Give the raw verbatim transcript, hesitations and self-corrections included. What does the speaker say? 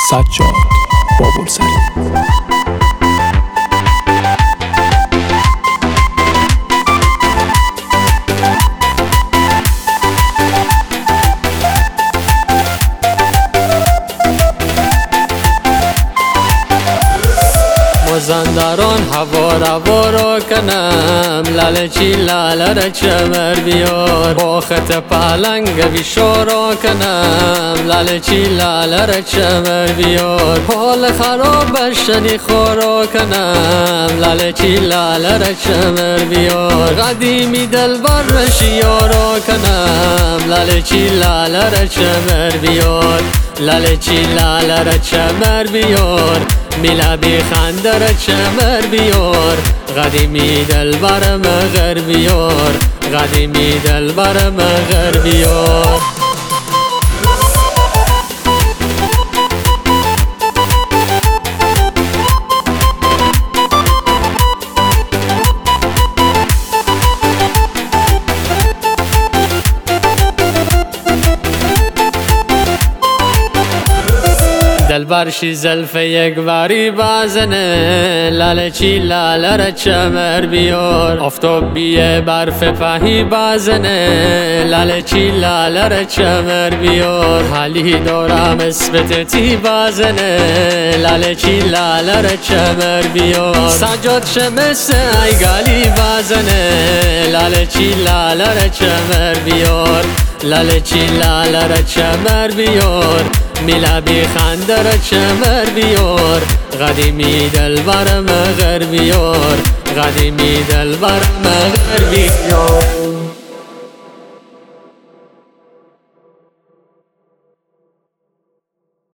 سجاد بابرسری. مازندران هوا روا را کنم، لال چی لال را چمر بیار. با خط پلنگ بیشارا کنم، لال چی لال را چمر بیار. حال خراب شنی خورا کنم، لال چی لال را چمر بیار. قدیمی دل بر شیارا کنم، لال چی لال را چمر بیار. لال چی لال را چمر بیار، میلا بی خنده را چمر بیار. قدیمی دل برم غر بیار، قدیمی دل برم غر بیار. دل برشی زلف یک باری بازنه، لال چی لال را چمر بیار. آفتاب بیه برف پهی بازنه، لال چی لال را چمر بیار. حالی دارم اسمتی بازنه، لال چی لال را چمر بیار. سجاد شمس ای گالی بازنه، لال چی لال را چمر بیار. لال چی لال را چمر بیار، میلا بی خنده را چمر بیار. قدیمی دل برم غر بیار، قدیمی دل برم غر بیار.